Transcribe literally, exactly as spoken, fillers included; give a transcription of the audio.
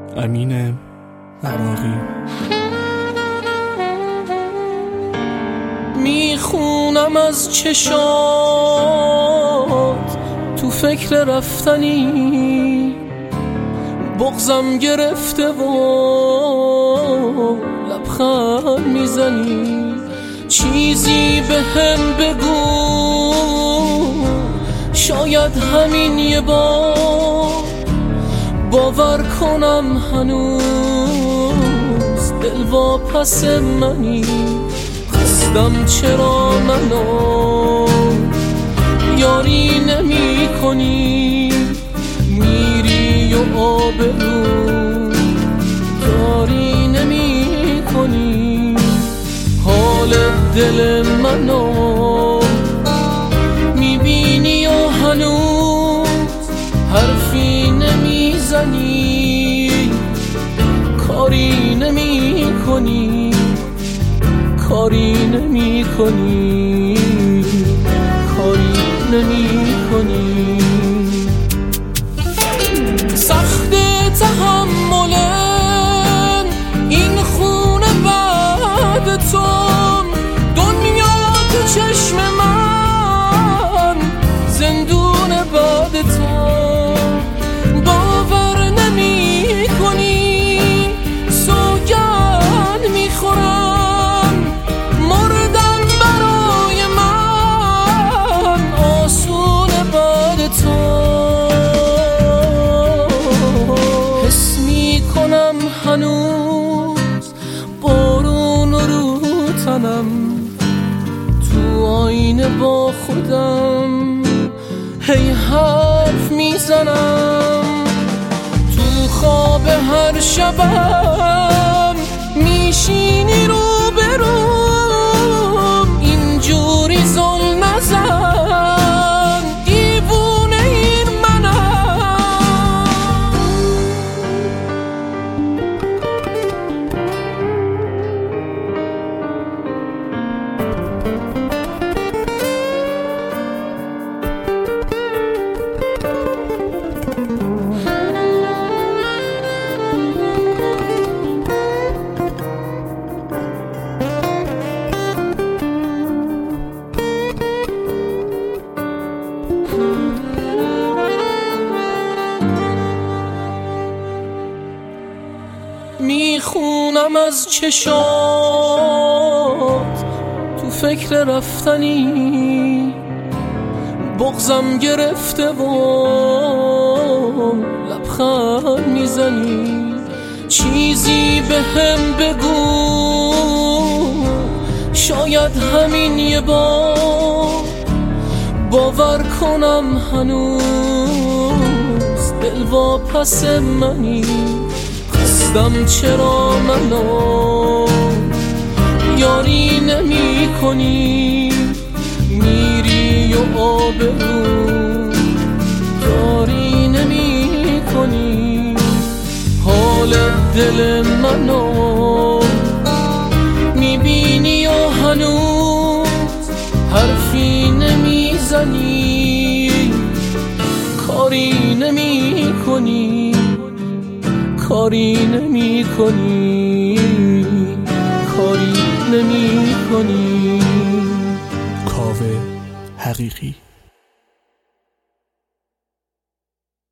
امین عراقی. میخونم از چشات تو فکر رفتنی، بغضم گرفته و لبخند میزنی. چیزی به هم بگو، شاید همین یه بار باور کنم هنوز دل واپس منی. خستم چرا منو یاری نمی کنی، میری و آبرو یاری نمی کنی. حال دل منو میبینی و هنوز حرفی نمیزنی، کاری نمی کنی، کاری نمی کنی، کاری نمی کنی. سخت تحمل این خونه بعد تو، دنیا تو چشم من زندون بعد تو. باور نمی کنی سوگند میخورم، مردن برای من آسون بعد تو. حس میکنم هنوز بارون رو تنم، تو آینه با خودم هی حرف میزنم. تو خواب هر شبم میشینی رو بروم، اینجوری زل نزن دیوونه این منم. میخونم از چشات تو فکر رفتنی، بغضم گرفته و لبخند میزنی. چیزی به هم بگو، شاید همین یه بار باور کنم هنوز دل واپس منی. خستم چرا منو یاری نمی کنی، میری و آبرو یاری نمی کنی. حال دل منو میبینی و هنوز حرفی نمیزنی، کاری نمی کنی، کاری نمی کنی، کاری نمی کنی. کاوه حقیقی.